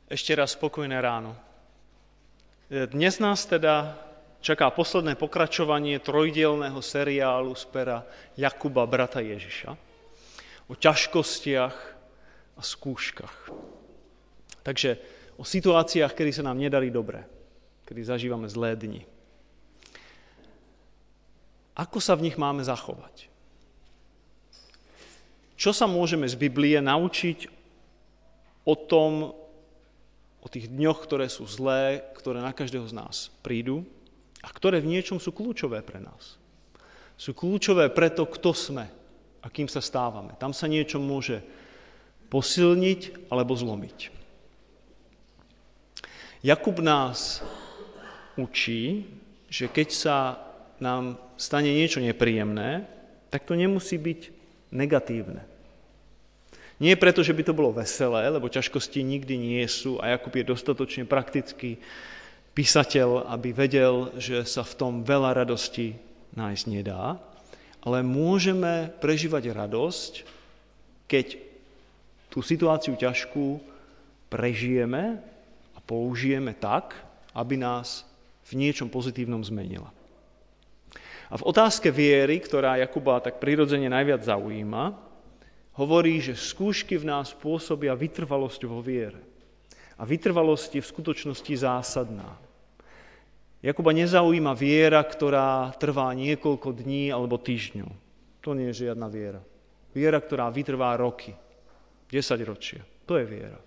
Ešte raz spokojné ráno. Dnes nás teda čaká posledné pokračovanie trojdielného seriálu z pera Jakuba, brata Ježiša, o ťažkostiach a skúškach. Takže o situáciách, kedy sa nám nedarí dobre, kedy zažívame zlé dni. Ako sa v nich máme zachovať? Čo sa môžeme z Biblie naučiť o tých dňoch, ktoré sú zlé, ktoré na každého z nás prídu a ktoré v niečom sú kľúčové pre nás. Sú kľúčové pre to, kto sme a kým sa stávame. Tam sa niečo môže posilniť alebo zlomiť. Jakub nás učí, že keď sa nám stane niečo nepríjemné, tak to nemusí byť negatívne. Nie preto, že by to bolo veselé, lebo ťažkosti nikdy nie sú a Jakub je dostatočne praktický písateľ, aby vedel, že sa v tom veľa radosti nájsť nedá, ale môžeme prežívať radosť, keď tú situáciu ťažkú prežijeme a použijeme tak, aby nás v niečom pozitívnom zmenila. A v otázke viery, ktorá Jakuba tak prirodzene najviac zaujíma, hovorí, že skúšky v nás pôsobia vytrvalosť vo viere. A vytrvalosť je v skutočnosti zásadná. Jakuba nezaujíma viera, ktorá trvá niekoľko dní alebo týždňov. To nie je žiadna viera. Viera, ktorá vytrvá roky, 10 ročia. To je viera.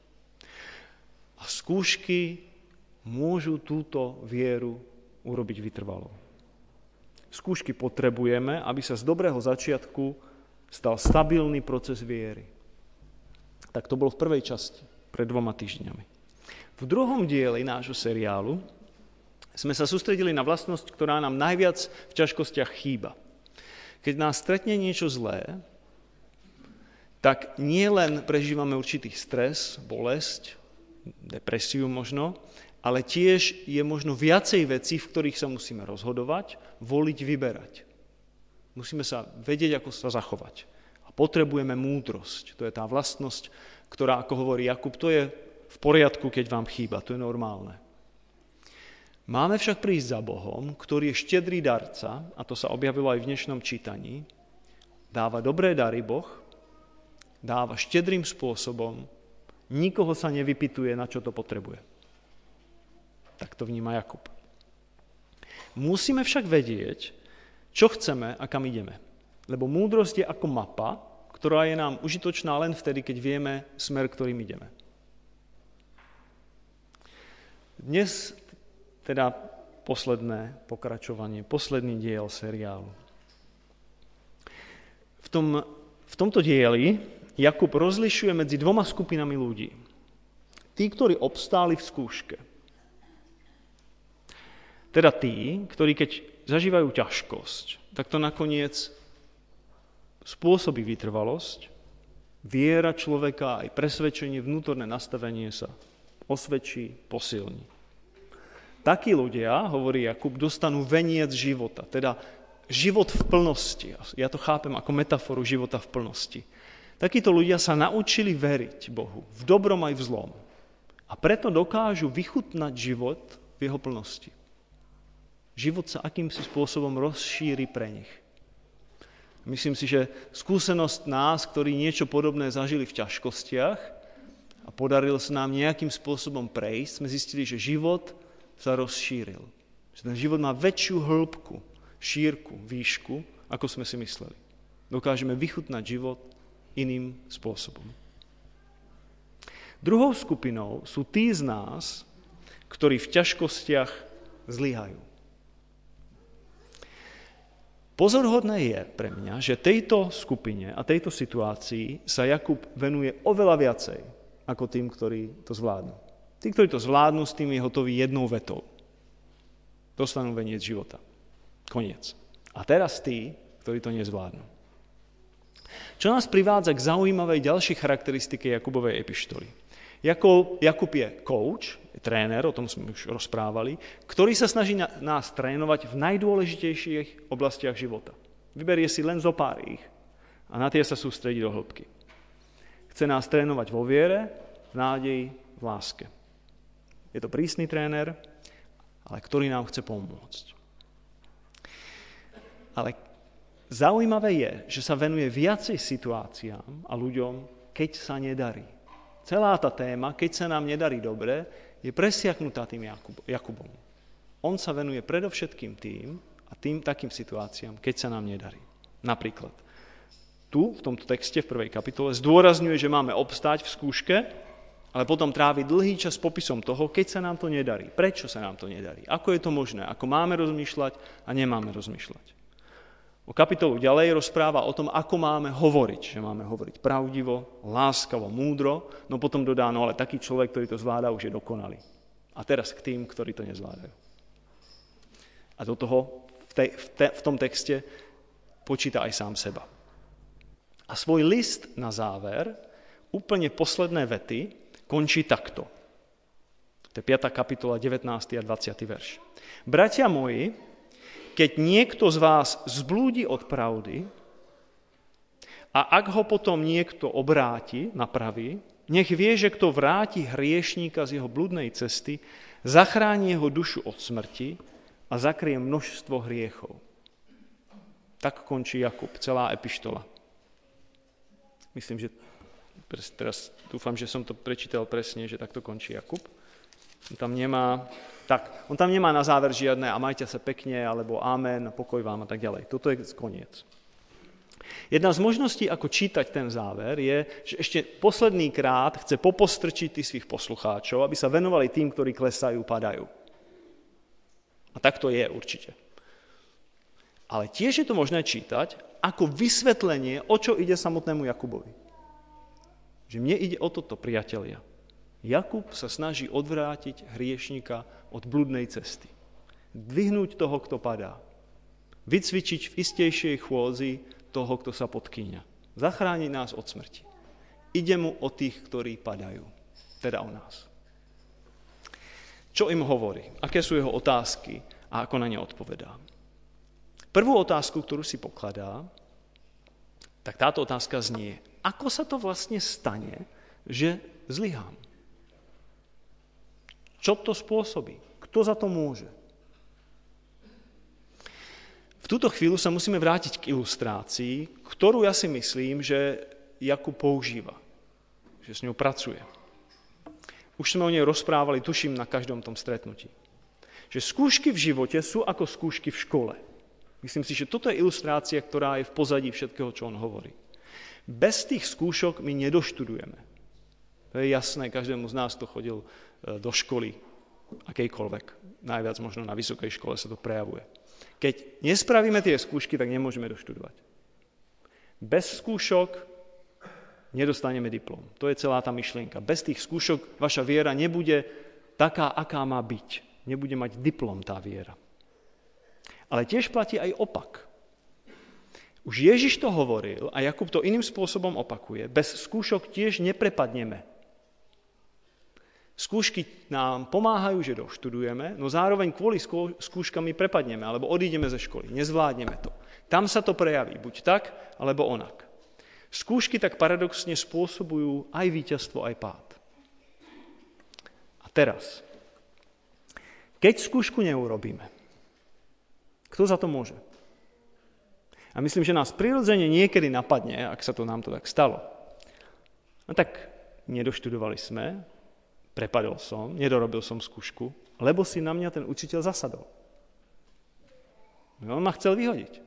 A skúšky môžu túto vieru urobiť vytrvalou. Skúšky potrebujeme, aby sa z dobrého začiatku stal stabilný proces viery. Tak to bolo v prvej časti, pred 2 týždňami. V druhom dieli nášho seriálu sme sa sústredili na vlastnosť, ktorá nám najviac v ťažkostiach chýba. Keď nás stretne niečo zlé, tak nie len prežívame určitý stres, bolesť, depresiu možno, ale tiež je možno viacej vecí, v ktorých sa musíme rozhodovať, voliť, vyberať. Musíme sa vedieť, ako sa zachovať. A potrebujeme múdrosť. To je tá vlastnosť, ktorá, ako hovorí Jakub, to je v poriadku, keď vám chýba. To je normálne. Máme však prísť za Bohom, ktorý je štedrý darca, a to sa objavilo aj v dnešnom čítaní. Dáva dobré dary Boh, dáva štedrým spôsobom, nikoho sa nevypytuje, na čo to potrebuje. Tak to vníma Jakub. Musíme však vedieť, čo chceme a kam ideme. Lebo múdrosť je ako mapa, ktorá je nám užitočná len vtedy, keď vieme smer, ktorým ideme. Dnes teda posledné pokračovanie, posledný diel seriálu. V tomto dieli Jakub rozlišuje medzi 2 skupinami ľudí. Tí, ktorí obstáli v skúške. Teda tí, ktorí keď zažívajú ťažkosť, tak to nakoniec spôsobí vytrvalosť, viera človeka aj presvedčenie, vnútorné nastavenie sa osvedčí, posilní. Takí ľudia, hovorí Jakub, dostanú veniec života, teda život v plnosti. Ja to chápem ako metaforu života v plnosti. Takíto ľudia sa naučili veriť Bohu, v dobrom aj v zlom. A preto dokážu vychutnať život v jeho plnosti. Život sa akýmsi spôsobom rozšíri pre nich. Myslím si, že skúsenosť nás, ktorí niečo podobné zažili v ťažkostiach a podarilo sa nám nejakým spôsobom prejsť, sme zistili, že život sa rozšíril. Že ten život má väčšiu hĺbku, šírku, výšku, ako sme si mysleli. Dokážeme vychutnať život iným spôsobom. Druhou skupinou sú tí z nás, ktorí v ťažkostiach zlyhajú. Pozorhodné je pre mňa, že tejto skupine a tejto situácii sa Jakub venuje oveľa viacej ako tým, ktorí to zvládnu. Tí, ktorí to zvládnu, s tým je hotový jednou vetou. Dostanú veniec života. Koniec. A teraz tí, ktorí to nezvládnu. Čo nás privádza k zaujímavej ďalšej charakteristike Jakubovej epištoly. Jakub je coach, je tréner, o tom sme už rozprávali, ktorý sa snaží nás trénovať v najdôležitejších oblastiach života. Vyberie si len zo pár ich a na tie sa sústredí do hĺbky. Chce nás trénovať vo viere, v nádeji, v v láske. Je to prísny tréner, ale ktorý nám chce pomôcť. Ale zaujímavé je, že sa venuje viacej situáciám a ľuďom, keď sa nedarí. Celá tá téma, keď sa nám nedarí dobre, je presiaknutá tým Jakubom. On sa venuje predovšetkým tým a tým takým situáciám, keď sa nám nedarí. Napríklad, tu, v tomto texte, v 1. kapitole, zdôrazňuje, že máme obstáť v skúške, ale potom trávi dlhý čas popisom toho, keď sa nám to nedarí. Prečo sa nám to nedarí? Ako je to možné? Ako máme rozmýšľať a nemáme rozmýšľať? O kapitolu ďalej rozpráva o tom, ako máme hovoriť. Že máme hovoriť pravdivo, láskavo, múdro, no potom dodá, no ale taký človek, ktorý to zvláda, už je dokonalý. A teraz k tým, ktorí to nezvládajú. A do toho v tom texte počíta aj sám seba. A svoj list na záver, úplne posledné vety, končí takto. To je 5. kapitola, 19. a 20. verš. Bratia moji, keď niekto z vás zblúdi od pravdy a ak ho potom niekto obráti, napraví, nech vie, že kto vráti hriešníka z jeho bludnej cesty, zachráni jeho dušu od smrti a zakrie množstvo hriechov. Tak končí Jakub, celá epištola. Myslím, že teraz dúfam, že som to prečítal presne, že takto končí Jakub. On tam nemá na záver žiadne a majte sa pekne, alebo amen, pokoj vám a tak ďalej. Toto je koniec. Jedna z možností, ako čítať ten záver, je, že ešte posledný krát chce popostrčiť tých svých poslucháčov, aby sa venovali tým, ktorí klesajú, padajú. A tak to je určite. Ale tiež je to možné čítať ako vysvetlenie, o čo ide samotnému Jakubovi. Že mne ide o toto, priatelia. Jakub sa snaží odvrátiť hriešnika od bludnej cesty. Dvihnúť toho, kto padá. Vycvičiť v istejšej chôdzi toho, kto sa podkýňa. Zachrániť nás od smrti. Ide mu o tých, ktorí padajú. Teda o nás. Čo im hovorí? Aké sú jeho otázky a ako na ne odpovedá? Prvú otázku, ktorú si pokladá, tak táto otázka znie, ako sa to vlastne stane, že zlyhám? Čo to spôsobí? Kto za to môže? V túto chvíľu sa musíme vrátiť k ilustrácii, ktorú ja si myslím, že Jakub používa, že s ňou pracuje. Už sme o nej rozprávali, tuším, na každom tom stretnutí. Že skúšky v živote sú ako skúšky v škole. Myslím si, že toto je ilustrácia, ktorá je v pozadí všetkého, čo on hovorí. Bez tých skúšok my nedoštudujeme. To je jasné, každému z nás, kto chodil do školy, akejkoľvek. Najviac možno na vysokej škole sa to prejavuje. Keď nespravíme tie skúšky, tak nemôžeme doštudovať. Bez skúšok nedostaneme diplom. To je celá tá myšlienka. Bez tých skúšok vaša viera nebude taká, aká má byť. Nebude mať diplom tá viera. Ale tiež platí aj opak. Už Ježiš to hovoril a Jakub to iným spôsobom opakuje. Bez skúšok tiež neprepadneme. Skúšky nám pomáhajú, že doštudujeme, no zároveň kvôli skúškami prepadneme, alebo odídeme ze školy, nezvládneme to. Tam sa to prejaví, buď tak, alebo onak. Skúšky tak paradoxne spôsobujú aj víťazstvo, aj pád. A teraz, keď skúšku neurobíme, kto za to môže? A myslím, že nás prirodzene niekedy napadne, ak sa to nám to tak stalo. No tak nedoštudovali sme, prepadol som, nedorobil som skúšku, lebo si na mňa ten učiteľ zasadol. On ma chcel vyhodiť.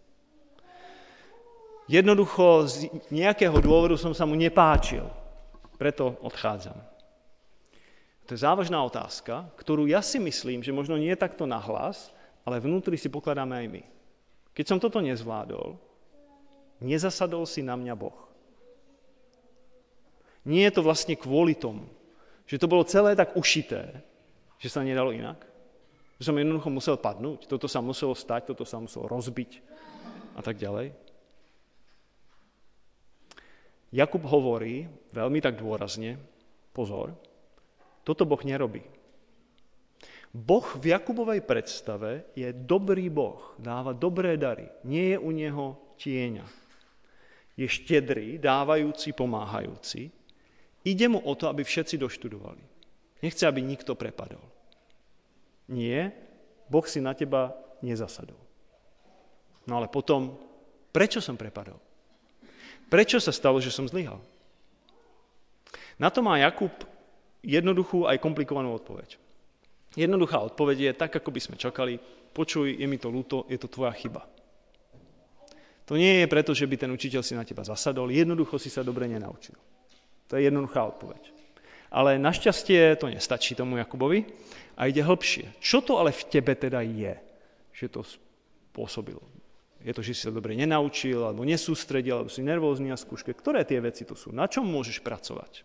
Jednoducho z nejakého dôvodu som sa mu nepáčil, preto odchádzam. To je závažná otázka, ktorú ja si myslím, že možno nie takto nahlas, ale vnútri si pokladáme aj my. Keď som toto nezvládol, nezasadol si na mňa Boh. Nie je to vlastne kvôli tomu, že to bolo celé tak ušité, že sa nedalo inak. Že som jednoducho musel padnúť, toto sa muselo stať, toto sa muselo rozbiť a tak ďalej. Jakub hovorí veľmi tak dôrazne, pozor, toto Boh nerobí. Boh v Jakubovej predstave je dobrý Boh, dáva dobré dary, nie je u neho tieňa. Je štedrý, dávajúci, pomáhajúci. Ide mu o to, aby všetci doštudovali. Nechce, aby nikto prepadol. Nie, Boh si na teba nezasadol. No ale potom, prečo som prepadol? Prečo sa stalo, že som zlyhal? Na to má Jakub jednoduchú aj komplikovanú odpoveď. Jednoduchá odpoveď je tak, ako by sme čakali. Počuj, je mi to ľúto, je to tvoja chyba. To nie je preto, že by ten učiteľ si na teba zasadol, jednoducho si sa dobre nenaučil. To je jednoduchá odpoveď. Ale našťastie to nestačí tomu Jakubovi a ide hlbšie. Čo to ale v tebe teda je, že to spôsobilo? Je to, že si sa dobre nenaučil, alebo nesústredil, alebo si nervózny na skúške. Ktoré tie veci to sú? Na čom môžeš pracovať?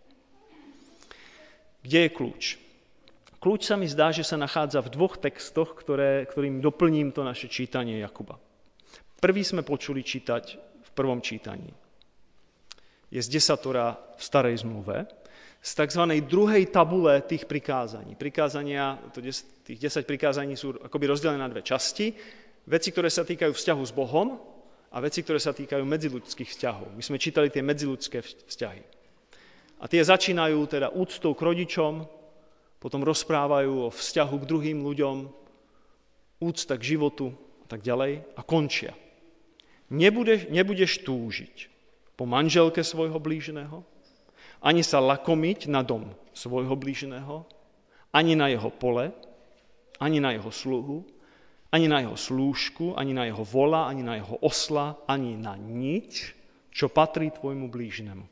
Kde je kľúč? Kľúč sa mi zdá, že sa nachádza v dvoch textoch, ktorým doplním to naše čítanie Jakuba. Prvý sme počuli čítať v prvom čítaní. Je z desatora v starej zmluve, z tzv. Druhej tabule tých prikázaní. Prikázania, tých 10 prikázaní sú akoby rozdelené na dve časti. Veci, ktoré sa týkajú vzťahu s Bohom a veci, ktoré sa týkajú medziľudských vzťahov. My sme čítali tie medziľudské vzťahy. A tie začínajú teda úctou k rodičom, potom rozprávajú o vzťahu k druhým ľuďom, úcta k životu a tak ďalej a končia. Nebudeš túžiť po manželke svojho blížneho, ani sa lakomiť na dom svojho blížneho, ani na jeho pole, ani na jeho sluhu, ani na jeho slúžku, ani na jeho vola, ani na jeho osla, ani na nič, čo patrí tvojmu blížnemu.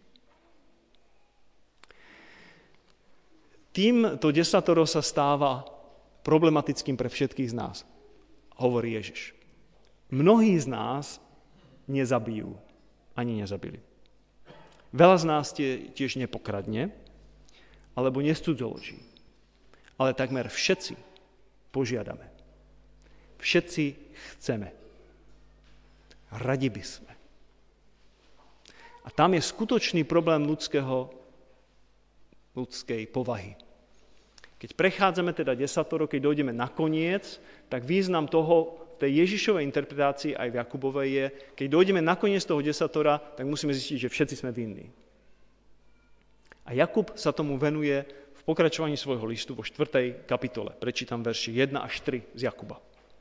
Týmto desatoro sa stáva problematickým pre všetkých z nás, hovorí Ježiš. Mnohí z nás nezabijú, ani nezabili. Veľa z nás tiež nepokradne, alebo nescudzoloží. Ale takmer všetci požiadame. Všetci chceme. Radi by sme. A tam je skutočný problém ľudskej povahy. Keď prechádzame teda desatoro, keď dojdeme na koniec, tak význam toho v tej Ježišovej interpretácii aj v Jakubovej je, keď dojdeme na koniec toho desatora, tak musíme zistiť, že všetci sme vinní. A Jakub sa tomu venuje v pokračovaní svojho listu vo 4. kapitole. Prečítam verši 1 až 3 z Jakuba.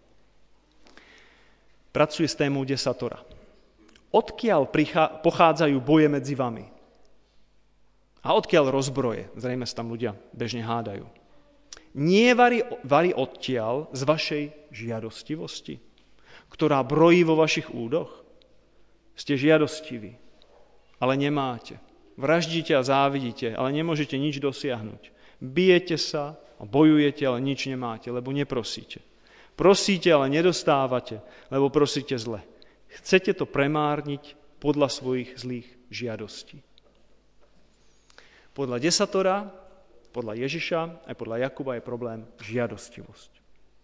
Pracuje s témou desatora. Odkiaľ pochádzajú boje medzi vami? A odkiaľ rozbroje? Zrejme sa tam ľudia bežne hádajú. Nie vari odtiaľ z vašej žiadostivosti, ktorá brojí vo vašich údoch? Ste žiadostiví, ale nemáte. Vraždíte a závidíte, ale nemôžete nič dosiahnuť. Bijete sa a bojujete, ale nič nemáte, lebo neprosíte. Prosíte, ale nedostávate, lebo prosíte zle. Chcete to premárniť podľa svojich zlých žiadostí. Podľa desatora, podľa Ježiša aj podľa Jakuba je problém žiadostivosť.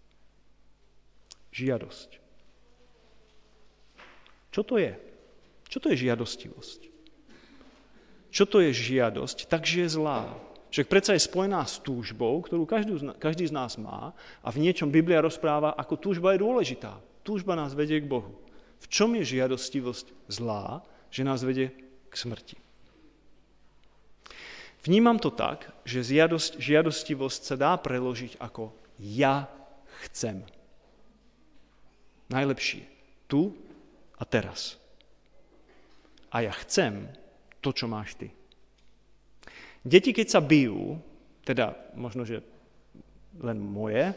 Žiadosť. Čo to je? Čo to je žiadostivosť? Čo to je žiadosť? Takže je zlá. Však predsa je spojená s túžbou, ktorú každý z nás má a v niečom Biblia rozpráva, ako túžba je dôležitá. Túžba nás vedie k Bohu. V čom je žiadostivosť zlá, že nás vedie k smrti? Vnímam to tak, že žiadostivosť sa dá preložiť ako ja chcem. Najlepšie tu a teraz. A ja chcem to, čo máš ty. Deti, keď sa bijú, teda možno, že len moje,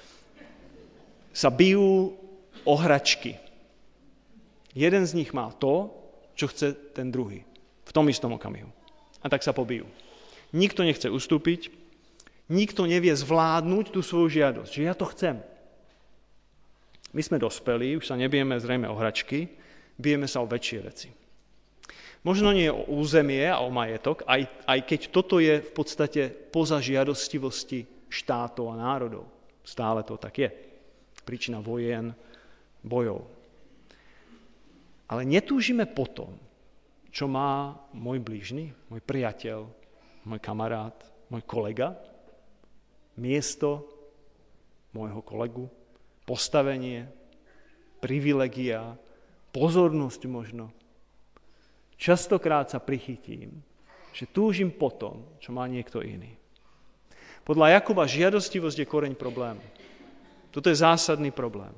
sa bijú o hračky. Jeden z nich má to, čo chce ten druhý. V tom istom okamihu. A tak sa pobijú. Nikto nechce ustúpiť, nikto nevie zvládnuť tú svoju žiadosť, že ja to chcem. My sme dospelí, už sa nebijeme zrejme o hračky, bijeme sa o väčšie veci. Možno nie o územie a o majetok, aj keď toto je v podstate poza žiadostivosti štátov a národov. Stále to tak je. Príčina vojen, bojov. Ale netúžime potom, čo má môj blížny, môj priateľ, môj kamarát, môj kolega, miesto môjho kolegu, postavenie, privilegia, pozornosť možno. Častokrát sa prichytím, že túžim po tom, čo má niekto iný. Podľa Jakuba žiadostivosť je koreň problému. Toto je zásadný problém.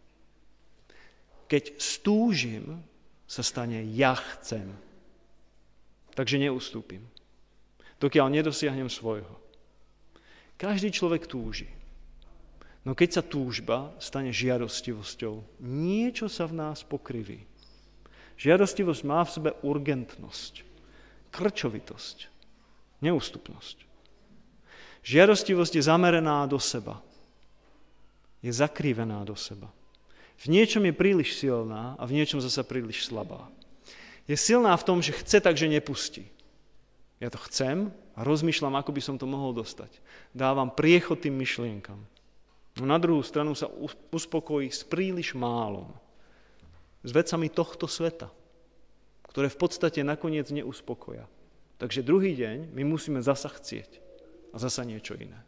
Keď stúžim, sa stane ja chcem. Takže neustúpim. Dokiaľ nedosiahnem svojho. Každý človek túži. No keď sa túžba stane žiadostivosťou, niečo sa v nás pokriví. Žiadostivosť má v sebe urgentnosť, krčovitosť, neústupnosť. Žiadostivosť je zameraná do seba. Je zakrivená do seba. V niečom je príliš silná a v niečom zasa príliš slabá. Je silná v tom, že chce, takže nepustí. Ja to chcem a rozmýšľam, ako by som to mohol dostať. Dávam priechod tým myšlienkam. No na druhú stranu sa uspokojí s príliš málom. S vecami tohto sveta, ktoré v podstate nakoniec neuspokoja. Takže druhý deň my musíme zasa chcieť a zasa niečo iné.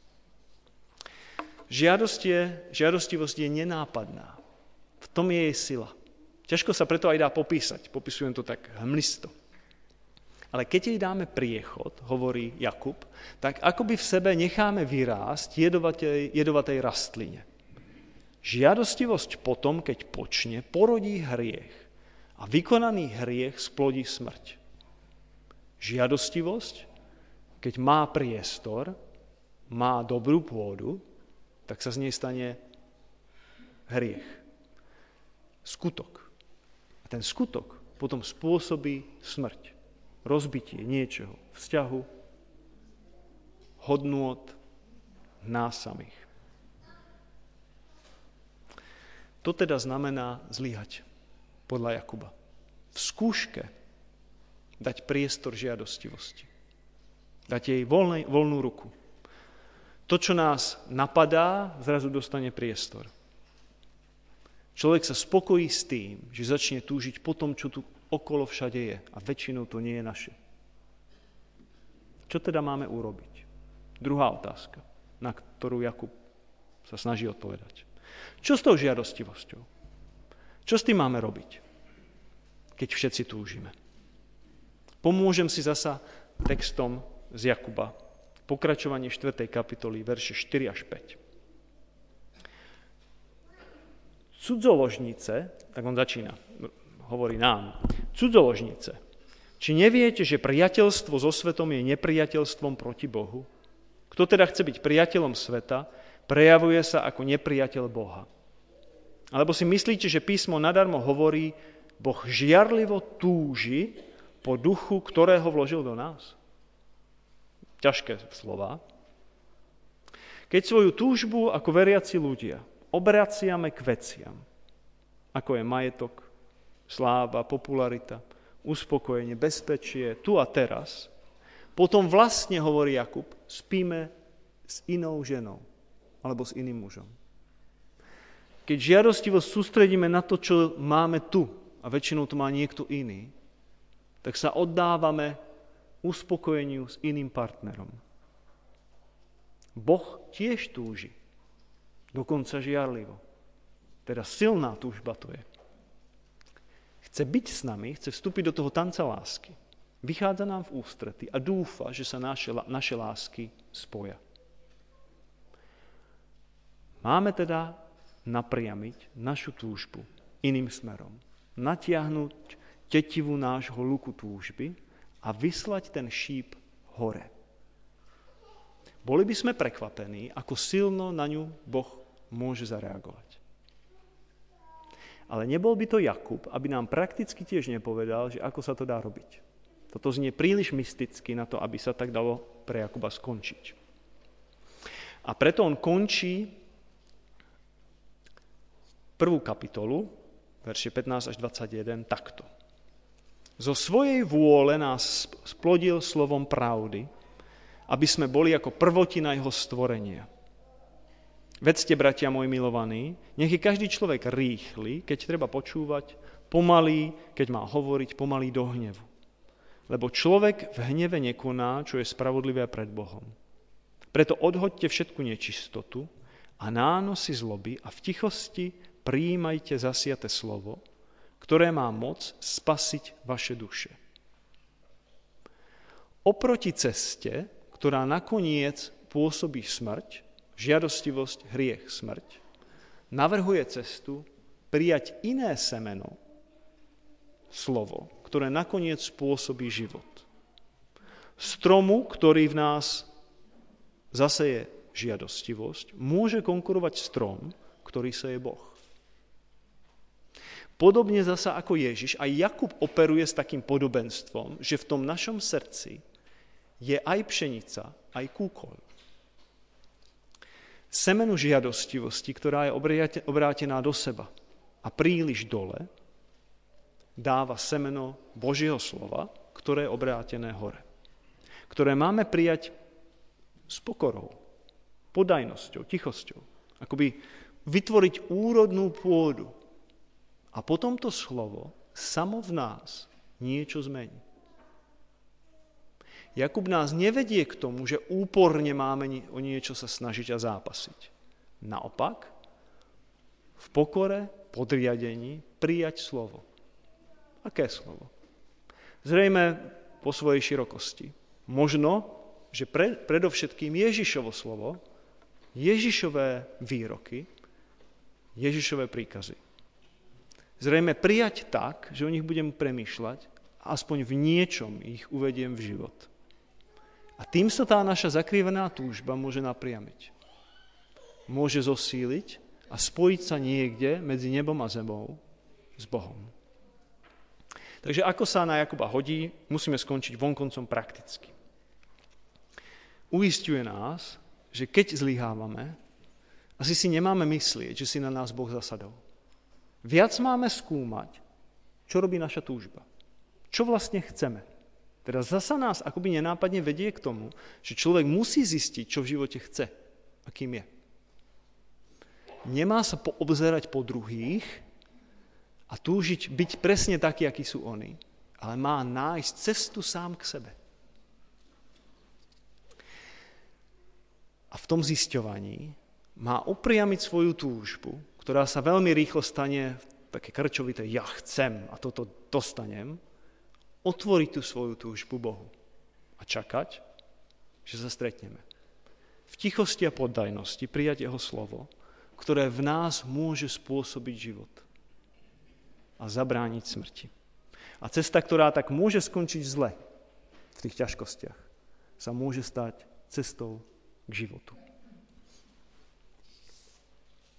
Žiadostivosť je nenápadná. V tom je jej sila. Ťažko sa preto aj dá popísať. Popisujem to tak hmlisto. Ale keď jej dáme priechod, hovorí Jakub, tak akoby v sebe necháme vyrásť jedovatej rastline. Žiadostivosť potom, keď počne, porodí hriech. A vykonaný hriech splodí smrť. Žiadostivosť, keď má priestor, má dobrú pôdu, tak sa z nej stane hriech. Skutok. A ten skutok potom spôsobí smrť. Rozbitie niečoho, vzťahu, hodnôt nás samých. To teda znamená zlyhať, podľa Jakuba. V skúške dať priestor žiadostivosti. Dať jej voľnú ruku. To, čo nás napadá, zrazu dostane priestor. Človek sa spokojí s tým, že začne túžiť po tom, čo tu okolo všade je. A väčšinou to nie je naše. Čo teda máme urobiť? Druhá otázka, na ktorú Jakub sa snaží odpovedať. Čo s tou žiadostivosťou? Čo s tým máme robiť, keď všetci túžime? Pomôžem si zasa textom z Jakuba. Pokračovanie 4. kapitoly, verše 4 až 5. Cudzoložnice, tak on začína, hovorí nám, cudzoložnice, či neviete, že priateľstvo so svetom je nepriateľstvom proti Bohu? Kto teda chce byť priateľom sveta, prejavuje sa ako nepriateľ Boha. Alebo si myslíte, že písmo nadarmo hovorí, Boh žiarlivo túži po duchu, ktorého vložil do nás? Ťažké slova. Keď svoju túžbu ako veriaci ľudia obraciame k veciam, ako je majetok, sláva, popularita, uspokojenie, bezpečie, tu a teraz, potom vlastne, hovorí Jakub, spíme s inou ženou alebo s iným mužom. Keď žiadostivo sústredíme na to, čo máme tu, a väčšinou to má niekto iný, tak sa oddávame uspokojeniu s iným partnerom. Boh tiež túži, dokonca žiarlivo. Teda silná túžba to je. Chce byť s nami, chce vstúpiť do toho tanca lásky. Vychádza nám v ústrety a dúfa, že sa naše lásky spoja. Máme teda napriamiť našu túžbu iným smerom. Natiahnuť tetivu nášho luku túžby a vyslať ten šíp hore. Boli by sme prekvapení, ako silno na ňu Boh môže zareagovať. Ale nebol by to Jakub, aby nám prakticky tiež nepovedal, že ako sa to dá robiť. Toto znie príliš mysticky na to, aby sa tak dalo pre Jakuba skončiť. A preto on končí 1. kapitolu, verše 15 až 21, takto. Zo svojej vôle nás splodil slovom pravdy, aby sme boli ako prvotina jeho stvorenia. Vedzte, bratia moji milovaní, nech je každý človek rýchly, keď treba počúvať, pomalý, keď má hovoriť, pomalý do hnevu. Lebo človek v hneve nekoná, čo je spravodlivé pred Bohom. Preto odhoďte všetku nečistotu a nánosy zloby a v tichosti prijímajte zasiate slovo, ktoré má moc spasiť vaše duše. Oproti ceste, ktorá nakoniec pôsobí smrť, žiadostivosť, hriech, smrť, navrhuje cestu prijať iné semeno, slovo, ktoré nakoniec spôsobí život. Stromu, ktorý v nás zaseje žiadostivosť, môže konkurovať strom, ktorý seje Boh. Podobne zasa ako Ježiš, aj Jakub operuje s takým podobenstvom, že v tom našom srdci je aj pšenica, aj kúkoľ. Semeno žiadostivosti, ktorá je obrátená do seba a príliš dole, dáva semeno Božieho slova, ktoré je obrátené hore. Ktoré máme prijať s pokorou, podajnosťou, tichosťou. Akoby vytvoriť úrodnú pôdu. A potom to slovo samo v nás niečo zmení. Jakub nás nevedie k tomu, že úporne máme o niečo sa snažiť a zápasiť. Naopak, v pokore, podriadení prijať slovo. Aké slovo? Zrejme po svojej širokosti. Možno, že predovšetkým Ježišovo slovo, Ježišové výroky, Ježišové príkazy. Zrejme prijať tak, že o nich budem premýšľať a aspoň v niečom ich uvediem v život. A tým sa tá naša zakrývená túžba môže napriamiť. Môže zosíliť a spojiť sa niekde medzi nebom a zemou s Bohom. Takže ako sa na Jakuba hodí, musíme skončiť vonkoncom prakticky. Uisťuje nás, že keď zlyhávame, asi si nemáme myslieť, že si na nás Boh zasadol. Viac máme skúmať, čo robí naša túžba. Čo vlastne chceme. Teda zasa nás akoby nenápadne vedie k tomu, že človek musí zistiť, čo v živote chce a kým je. Nemá sa poobzerať po druhých a túžiť byť presne taký, akí sú oni, ale má nájsť cestu sám k sebe. A v tom zisťovaní má upriamiť svoju túžbu, ktorá sa veľmi rýchlo stane také krčovité ja chcem a toto dostanem, otvoriť tú svoju túžbu Bohu a čakať, že sa stretneme. V tichosti a poddajnosti prijať jeho slovo, ktoré v nás môže spôsobiť život a zabrániť smrti. A cesta, ktorá tak môže skončiť zle v tých ťažkostiach, sa môže stať cestou k životu.